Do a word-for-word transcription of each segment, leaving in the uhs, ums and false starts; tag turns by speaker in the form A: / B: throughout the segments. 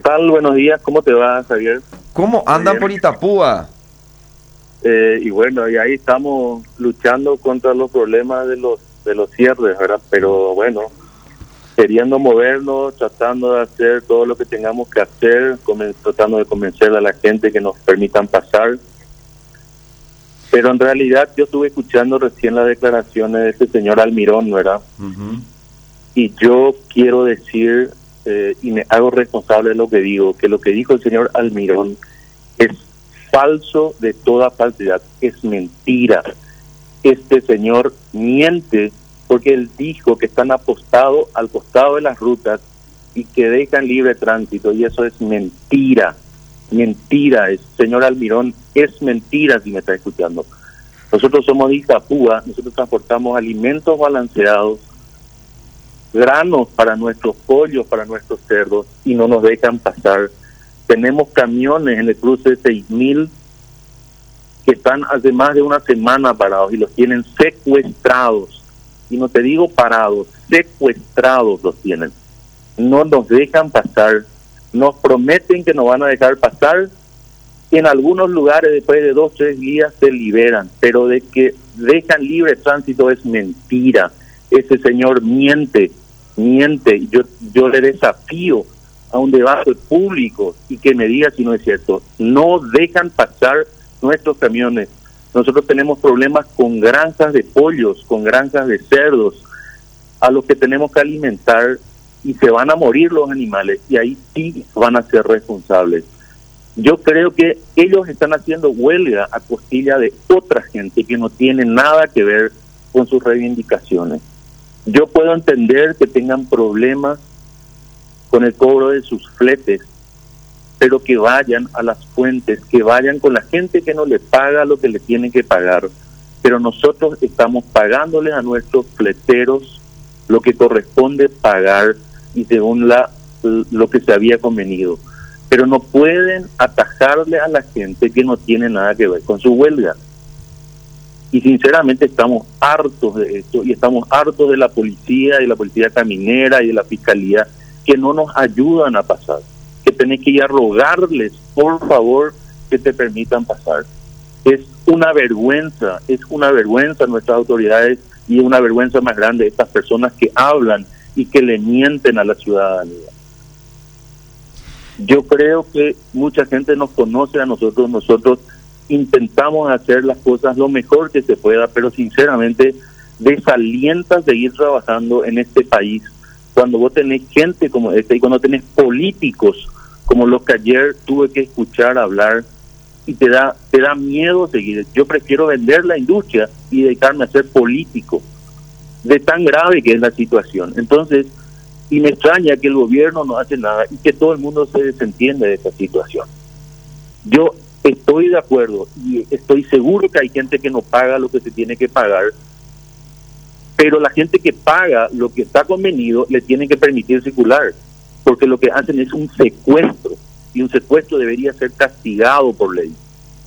A: tal? Buenos días, ¿cómo te va, Javier?
B: ¿Cómo andan por Itapúa?
A: Eh, y bueno, y ahí estamos luchando contra los problemas de los de los cierres, ¿verdad? Pero bueno, queriendo movernos, tratando de hacer todo lo que tengamos que hacer, comen- tratando de convencer a la gente que nos permitan pasar. Pero en realidad yo estuve escuchando recién las declaraciones de este señor Almirón, ¿verdad?
B: Uh-huh.
A: Y yo quiero decir, eh, y me hago responsable de lo que digo, que lo que dijo el señor Almirón es falso de toda falsedad, es mentira. Este señor miente porque él dijo que están apostados al costado de las rutas y que dejan libre tránsito, y eso es mentira. Mentira, es, señor Almirón, es mentira si me está escuchando. Nosotros somos de Itapúa, nosotros transportamos alimentos balanceados, granos para nuestros pollos, para nuestros cerdos, y no nos dejan pasar. Tenemos camiones en el cruce de seis mil que están hace más de una semana parados y los tienen secuestrados. Y no te digo parados, secuestrados los tienen. No nos dejan pasar. Nos prometen que nos van a dejar pasar. En algunos lugares después de dos, tres días se liberan, pero de que dejan libre tránsito es mentira. Ese señor miente, miente. Yo, yo le desafío a un debate público y que me diga si no es cierto. No dejan pasar nuestros camiones. Nosotros tenemos problemas con granjas de pollos, con granjas de cerdos, a los que tenemos que alimentar, y se van a morir los animales, y ahí sí van a ser responsables. Yo creo que ellos están haciendo huelga a costilla de otra gente que no tiene nada que ver con sus reivindicaciones. Yo puedo entender que tengan problemas con el cobro de sus fletes, pero que vayan a las fuentes, que vayan con la gente que no le paga lo que le tienen que pagar. Pero nosotros estamos pagándoles a nuestros fleteros lo que corresponde pagar y según la lo que se había convenido. Pero no pueden atajarle a la gente que no tiene nada que ver con su huelga. Y sinceramente estamos hartos de esto, y estamos hartos de la policía, y la policía caminera y de la fiscalía, que no nos ayudan a pasar, que tenés que ir a rogarles, por favor, que te permitan pasar. Es una vergüenza, es una vergüenza nuestras autoridades, y una vergüenza más grande estas personas que hablan y que le mienten a la ciudadanía. Yo creo que mucha gente nos conoce a nosotros, nosotros intentamos hacer las cosas lo mejor que se pueda, pero sinceramente desalienta seguir trabajando en este país cuando vos tenés gente como esta y cuando tenés políticos como los que ayer tuve que escuchar hablar, y te da te da miedo seguir. Yo prefiero vender la industria y dedicarme a ser político, de tan grave que es la situación. Entonces, y me extraña que el gobierno no hace nada y que todo el mundo se desentiende de esta situación. Yo estoy de acuerdo y estoy seguro que hay gente que no paga lo que se tiene que pagar, pero la gente que paga lo que está convenido le tienen que permitir circular, porque lo que hacen es un secuestro, y un secuestro debería ser castigado por ley.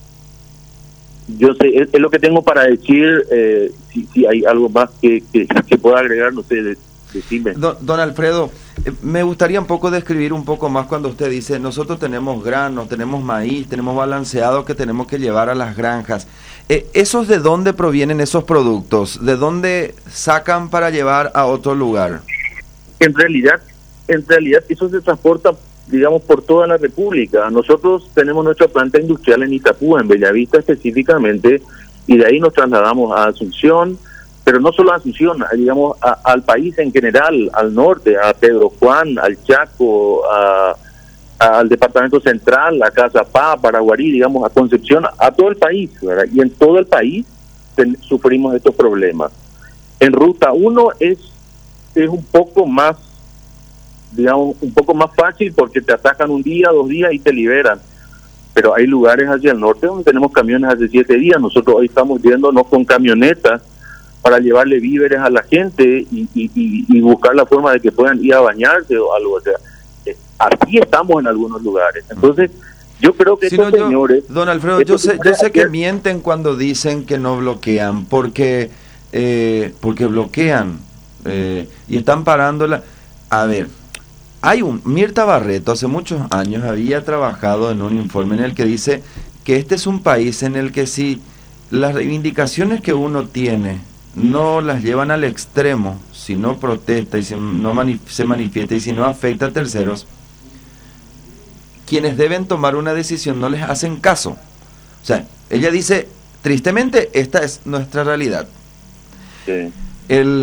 A: Yo sé, es, es lo que tengo para decir. Eh, si, si hay algo más que, que, que pueda agregar, no sé, de, decime.
B: Don, don Alfredo, eh, me gustaría un poco describir un poco más cuando usted dice, nosotros tenemos granos, tenemos maíz, tenemos balanceado que tenemos que llevar a las granjas. Eh, ¿Esos de dónde provienen esos productos? ¿De dónde sacan para llevar a otro lugar?
A: En realidad, en realidad eso se transporta, digamos, por toda la República. Nosotros tenemos nuestra planta industrial en Itapúa, en Bellavista específicamente, y de ahí nos trasladamos a Asunción, pero no solo a Asunción, a, digamos, a, al país en general, al norte, a Pedro Juan, al Chaco, a, a, al departamento central, a Cazapá, a Paraguarí, digamos, a Concepción, a todo el país, ¿verdad? Y en todo el país ten, sufrimos estos problemas. En Ruta uno es, es un poco más, digamos, un poco más fácil porque te atacan un día, dos días y te liberan. Pero hay lugares hacia el norte donde tenemos camiones hace siete días. Nosotros hoy estamos yéndonos con camionetas para llevarle víveres a la gente y, y, y, y buscar la forma de que puedan ir a bañarse o algo. O sea, eh, así estamos en algunos lugares. Entonces, yo creo que
B: si
A: estos
B: no, yo,
A: señores...
B: Don Alfredo, yo sé, yo sé que mienten cuando dicen que no bloquean, porque, eh, porque bloquean eh, y están parando la... A ver... hay un... Mirta Barreto hace muchos años había trabajado en un informe en el que dice que este es un país en el que si las reivindicaciones que uno tiene no las llevan al extremo, si no protesta y si no mani- se manifiesta y si no afecta a terceros, quienes deben tomar una decisión no les hacen caso. O sea, ella dice, tristemente, esta es nuestra realidad.
A: Sí.
B: El,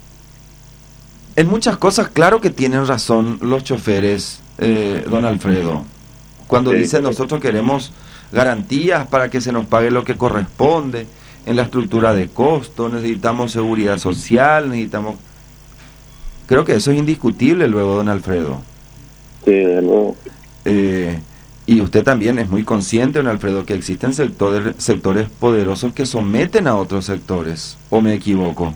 B: en muchas cosas, claro que tienen razón los choferes, eh, don Alfredo, cuando
A: Sí,
B: dicen
A: correcto.
B: nosotros queremos garantías para que se nos pague lo que corresponde en la estructura de costo, necesitamos seguridad social, necesitamos... Creo que eso es indiscutible luego, don Alfredo.
A: Sí, de luego.
B: Eh, y usted también es muy consciente, don Alfredo, que existen sectores, sectores poderosos que someten a otros sectores, ¿o me equivoco?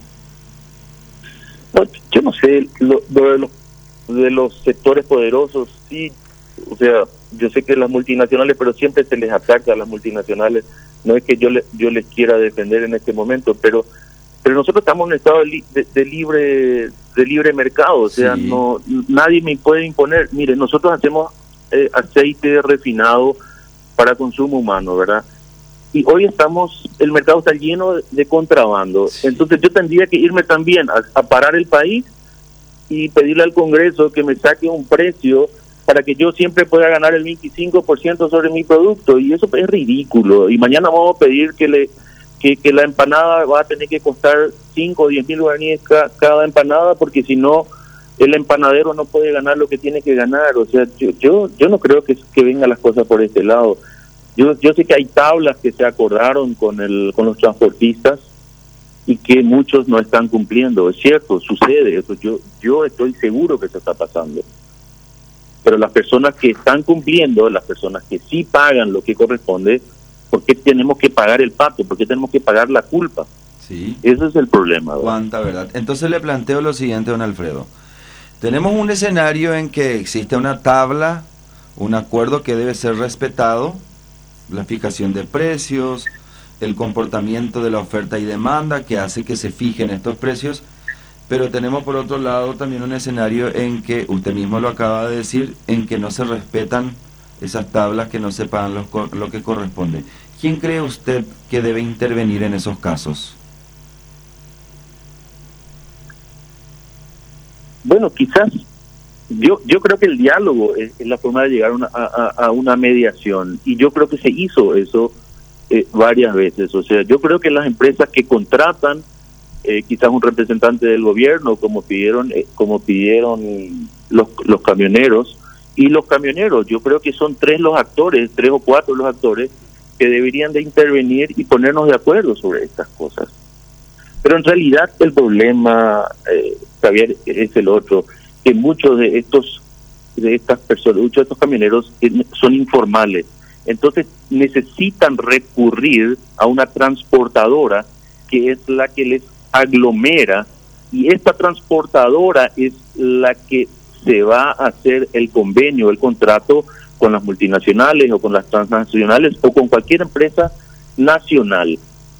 A: No, yo no sé, lo, lo de, los, de los sectores poderosos, sí, o sea, yo sé que las multinacionales, pero siempre se les ataca a las multinacionales, no es que yo le, yo les quiera defender en este momento, pero pero nosotros estamos en un estado de, li, de, de libre de libre mercado, o sea,
B: Sí.
A: no nadie me puede imponer. Mire, nosotros hacemos eh, aceite refinado para consumo humano, ¿verdad? Y hoy estamos, el mercado está lleno de, de contrabando,
B: Sí.
A: entonces yo tendría que irme también a, a parar el país y pedirle al Congreso que me saque un precio para que yo siempre pueda ganar el veinticinco por ciento sobre mi producto, y eso es ridículo. Y mañana vamos a pedir que le que, que la empanada va a tener que costar cinco o diez mil guaraníes ca, cada empanada, porque si no, el empanadero no puede ganar lo que tiene que ganar. O sea, yo yo, yo no creo que, que vengan las cosas por este lado. Yo yo sé que hay tablas que se acordaron con el con los transportistas y que muchos no están cumpliendo. Es cierto, sucede eso. Yo yo estoy seguro que eso está pasando. Pero las personas que están cumpliendo, las personas que sí pagan lo que corresponde, ¿por qué tenemos que pagar el pato? ¿Por qué tenemos que pagar la culpa?
B: Sí.
A: Ese es el problema, ¿verdad?
B: Cuánta verdad. Entonces le planteo lo siguiente, don Alfredo. Tenemos un escenario en que existe una tabla, un acuerdo que debe ser respetado, la fijación de precios, el comportamiento de la oferta y demanda que hace que se fijen estos precios, pero tenemos por otro lado también un escenario en que, usted mismo lo acaba de decir, en que no se respetan esas tablas, que no se pagan lo, lo que corresponde. ¿Quién cree usted que debe intervenir en esos casos?
A: Bueno, quizás, yo yo creo que el diálogo es, es la forma de llegar a una, a, a una mediación, y yo creo que se hizo eso eh, varias veces. O sea, yo creo que las empresas que contratan eh, quizás un representante del gobierno, como pidieron eh, como pidieron los, los camioneros, y los camioneros, yo creo que son tres los actores, tres o cuatro los actores que deberían de intervenir y ponernos de acuerdo sobre estas cosas. Pero en realidad el problema, eh, Javier, es el otro, que muchos de estos de estas personas, muchos de estos camioneros eh, son informales, entonces necesitan recurrir a una transportadora que es la que les aglomera, y esta transportadora es la que se va a hacer el convenio, el contrato con las multinacionales o con las transnacionales o con cualquier empresa nacional.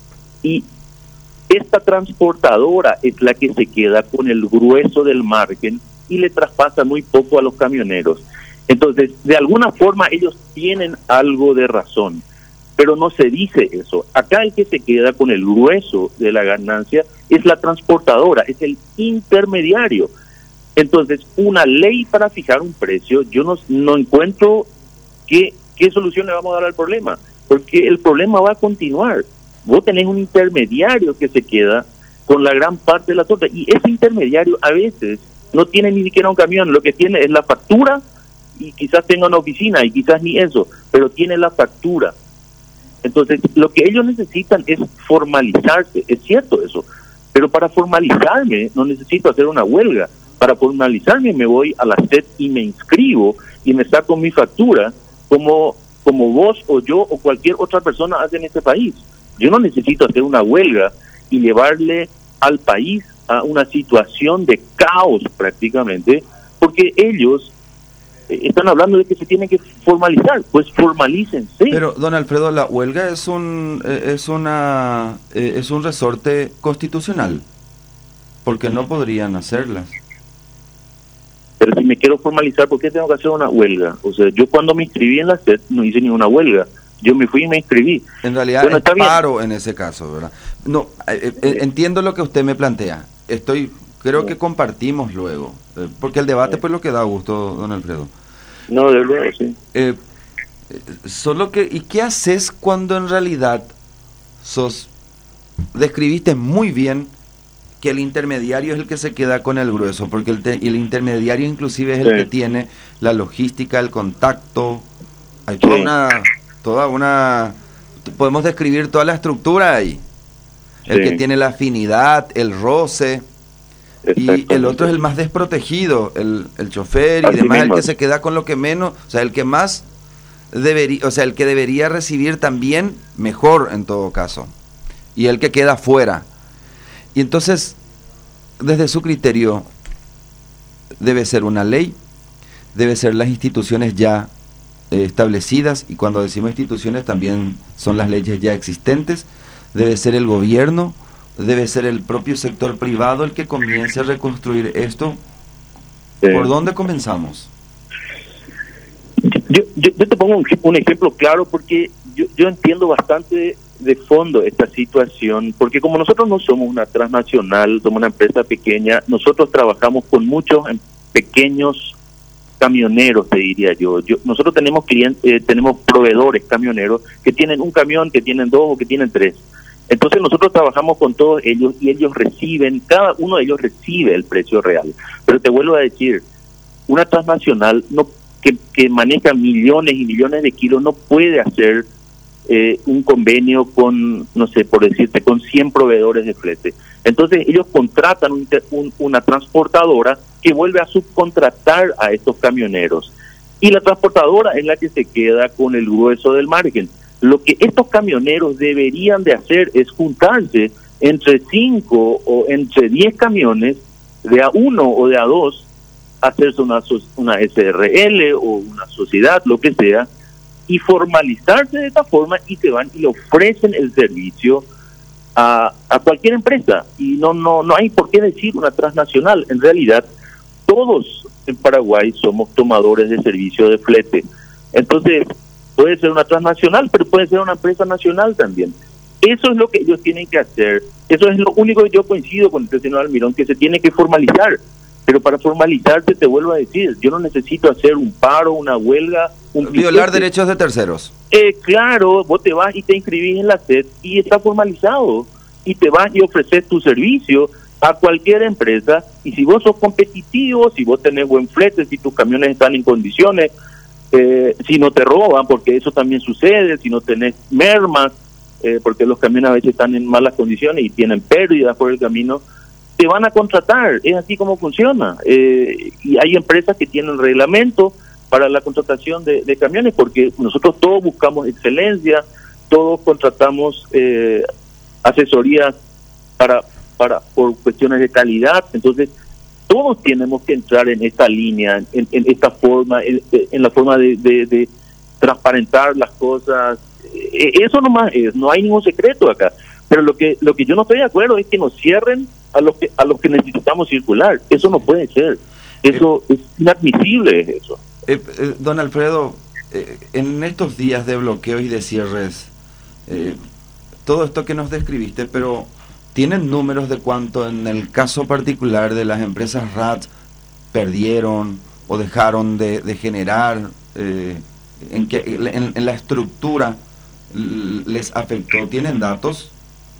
A: Y esta transportadora es la que se queda con el grueso del margen y le traspasa muy poco a los camioneros. Entonces, de alguna forma ellos tienen algo de razón, pero no se dice eso. Acá el que se queda con el grueso de la ganancia es la transportadora, es el intermediario. Entonces, una ley para fijar un precio, yo no, no encuentro qué, qué solución le vamos a dar al problema, porque el problema va a continuar. Vos tenés un intermediario que se queda con la gran parte de la torta, y ese intermediario a veces no tiene ni siquiera un camión, lo que tiene es la factura, y quizás tenga una oficina, y quizás ni eso, pero tiene la factura. Entonces, lo que ellos necesitan es formalizarse, es cierto eso, pero para formalizarme no necesito hacer una huelga. Para formalizarme me voy a la S E T y me inscribo y me saco mi factura como, como vos o yo o cualquier otra persona hace en este país. Yo no necesito hacer una huelga y llevarle al país a una situación de caos prácticamente, porque ellos eh, están hablando de que se tienen que formalizar. Pues formalícense.
B: Pero, don Alfredo, la huelga es un eh, es una eh, es un resorte constitucional, porque no podrían hacerlas.
A: Pero si me quiero formalizar, ¿por qué tengo que hacer una huelga? O sea, yo cuando me inscribí en la S E D no hice ninguna huelga. Yo me fui y me inscribí.
B: En realidad bueno, es paro bien. En ese caso, ¿verdad? No, eh, eh, entiendo lo que usted me plantea. Estoy, creo que compartimos luego. Eh, porque el debate pues lo que da gusto, don Alfredo.
A: No, de luego, sí.
B: Eh, solo que, ¿y qué haces cuando en realidad sos, describiste muy bien que el intermediario es el que se queda con el grueso, porque el, te, el intermediario inclusive es el sí. que tiene la logística, el contacto, hay toda sí. una, toda una, podemos describir toda la estructura ahí, sí. el que tiene la afinidad, el roce, y el otro es el más desprotegido, el, el chofer y demás, el que se queda con lo que menos, o sea, el que más debería, o sea, el que debería recibir también mejor en todo caso, y el que queda fuera. Y entonces, desde su criterio, debe ser una ley, debe ser las instituciones ya eh, establecidas, y cuando decimos instituciones también son las leyes ya existentes, debe ser el gobierno, debe ser el propio sector privado el que comience a reconstruir esto. Sí. ¿Por dónde comenzamos?
A: Yo, yo, yo te pongo un, un ejemplo claro porque yo, yo entiendo bastante de fondo esta situación, porque como nosotros no somos una transnacional, somos una empresa pequeña, nosotros trabajamos con muchos pequeños camioneros, te diría yo. yo nosotros tenemos clientes, eh, tenemos proveedores camioneros que tienen un camión, que tienen dos o que tienen tres. Entonces nosotros trabajamos con todos ellos y ellos reciben, cada uno de ellos recibe el precio real. Pero te vuelvo a decir, una transnacional no que, que maneja millones y millones de kilos no puede hacer Eh, un convenio con, no sé, por decirte, con cien proveedores de flete. Entonces ellos contratan un, un, una transportadora que vuelve a subcontratar a estos camioneros. Y la transportadora es la que se queda con el grueso del margen. Lo que estos camioneros deberían de hacer es juntarse entre cinco o entre diez camiones, de a uno o de a dos, hacerse una, una S R L o una sociedad, lo que sea, y formalizarse de esta forma y se van y le ofrecen el servicio a, a cualquier empresa. Y no no no hay por qué decir una transnacional. En realidad, todos en Paraguay somos tomadores de servicio de flete. Entonces, puede ser una transnacional, pero puede ser una empresa nacional también. Eso es lo que ellos tienen que hacer. Eso es lo único que yo coincido con el señor Almirón, que se tiene que formalizar. Pero para formalizarse, te vuelvo a decir, yo no necesito hacer un paro, una huelga, un
B: violar piquete. Derechos de terceros.
A: Eh, claro, vos te vas y te inscribís en la S E D y está formalizado. Y te vas y ofreces tu servicio a cualquier empresa. Y si vos sos competitivo, si vos tenés buen flete, si tus camiones están en condiciones, eh, si no te roban, porque eso también sucede, si no tenés mermas, eh, porque los camiones a veces están en malas condiciones y tienen pérdidas por el camino, te van a contratar. Es así como funciona. Eh, y hay empresas que tienen reglamento para la contratación de, de camiones, porque nosotros todos buscamos excelencia, todos contratamos eh, asesorías para para por cuestiones de calidad. Entonces todos tenemos que entrar en esta línea, en, en esta forma, en, en la forma de, de, de transparentar las cosas. Eh, eso nomás es, no hay ningún secreto acá. Pero lo que lo que yo no estoy de acuerdo es que nos cierren a los que a los que necesitamos circular. Eso no puede ser. Eso eh, es inadmisible, eso.
B: Eh, eh, don Alfredo, eh, en estos días de bloqueos y de cierres, eh, todo esto que nos describiste, pero ¿tienen números de cuánto en el caso particular de las empresas R A T perdieron o dejaron de, de generar, eh, en, que, en, en la estructura les afectó? ¿Tienen datos?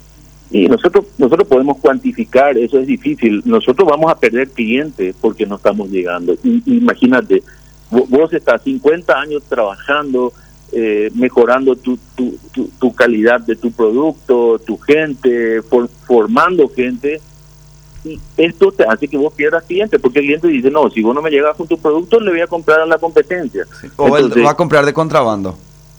A: Y nosotros nosotros podemos cuantificar, eso es difícil. Nosotros vamos a perder clientes porque no estamos llegando. Y, imagínate, vos estás cincuenta años trabajando, eh, mejorando tu, tu, tu, tu calidad de tu producto, tu gente, for, formando gente, y esto te hace que vos pierdas clientes, porque el cliente dice, no, si vos no me llegas con tu producto, le voy a comprar a la competencia.
B: Sí. O Entonces, él va a comprar de contrabando.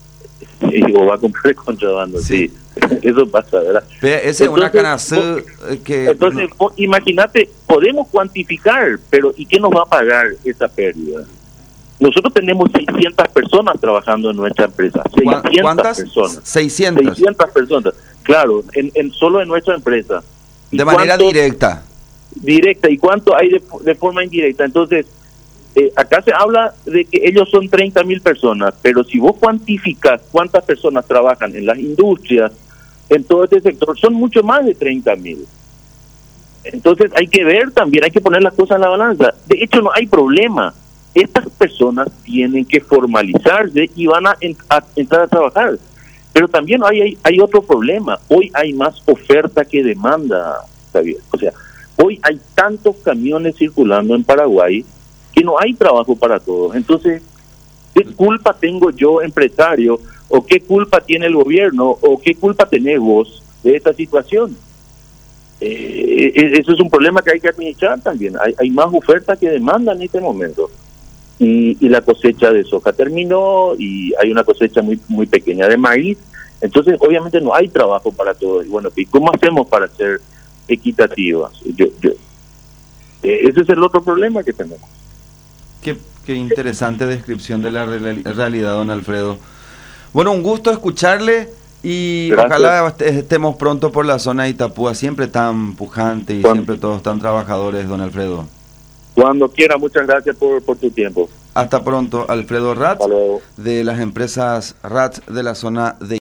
A: Sí, o va a comprar de contrabando, sí. sí. Eso pasa, ¿verdad?
B: Esa es una canasta que...
A: Entonces, no. Imagínate, podemos cuantificar, pero ¿y qué nos va a pagar esa pérdida? Nosotros tenemos seiscientas personas trabajando en nuestra empresa. seiscientas
B: ¿Cuántas?
A: Personas.
B: seiscientas.
A: seiscientas personas, claro, en, en solo en nuestra empresa.
B: De manera directa.
A: Directa. ¿Y cuánto hay de, de forma indirecta? Entonces, eh, acá se habla de que ellos son treinta mil personas, pero si vos cuantificas cuántas personas trabajan en las industrias, en todo este sector, son mucho más de treinta mil. Entonces hay que ver también, hay que poner las cosas en la balanza. De hecho, no hay problema. Estas personas tienen que formalizarse y van a, en, a entrar a trabajar. Pero también hay, hay, hay otro problema. Hoy hay más oferta que demanda, Javier. O sea, hoy hay tantos camiones circulando en Paraguay que no hay trabajo para todos. Entonces, ¿qué culpa tengo yo, empresario? ¿O qué culpa tiene el gobierno? ¿O qué culpa tenés vos de esta situación? Eh, eso es un problema que hay que administrar también. Hay, hay más oferta que demanda en este momento. Y, y la cosecha de soja terminó y hay una cosecha muy muy pequeña de maíz. Entonces, obviamente, no hay trabajo para todos. Y bueno, ¿y cómo hacemos para ser equitativas? Yo, yo, eh, ese es el otro problema que tenemos.
B: Qué, qué interesante descripción de la real, realidad, don Alfredo. Bueno, un gusto escucharle y gracias. Ojalá estemos pronto por la zona de Itapúa, siempre tan pujante y Cuando, siempre todos tan trabajadores, don Alfredo.
A: Cuando quiera, muchas gracias por, por tu tiempo.
B: Hasta pronto, Alfredo Ratz, de las empresas Ratz de la zona de